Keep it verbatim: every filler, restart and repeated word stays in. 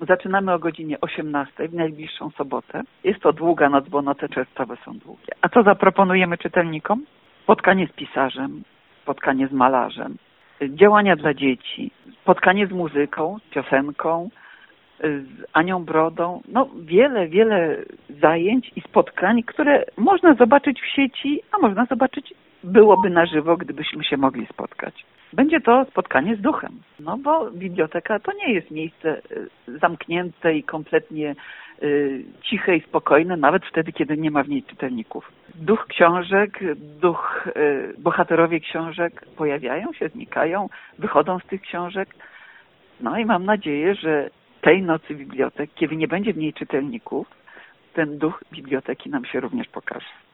Zaczynamy o godzinie osiemnastej w najbliższą sobotę. Jest to długa noc, bo noce czerwcowe są długie. A co zaproponujemy czytelnikom? Spotkanie z pisarzem, spotkanie z malarzem, działania dla dzieci, spotkanie z muzyką, z piosenką, z Anią Brodą. No wiele, wiele zajęć i spotkań, które można zobaczyć w sieci, a można zobaczyć byłoby na żywo, gdybyśmy się mogli spotkać. Będzie to spotkanie z duchem, no bo biblioteka to nie jest miejsce zamknięte i kompletnie y, ciche i spokojne, nawet wtedy, kiedy nie ma w niej czytelników. Duch książek, duch, y, bohaterowie książek pojawiają się, znikają, wychodzą z tych książek. No i mam nadzieję, że tej nocy bibliotek, kiedy nie będzie w niej czytelników, ten duch biblioteki nam się również pokaże.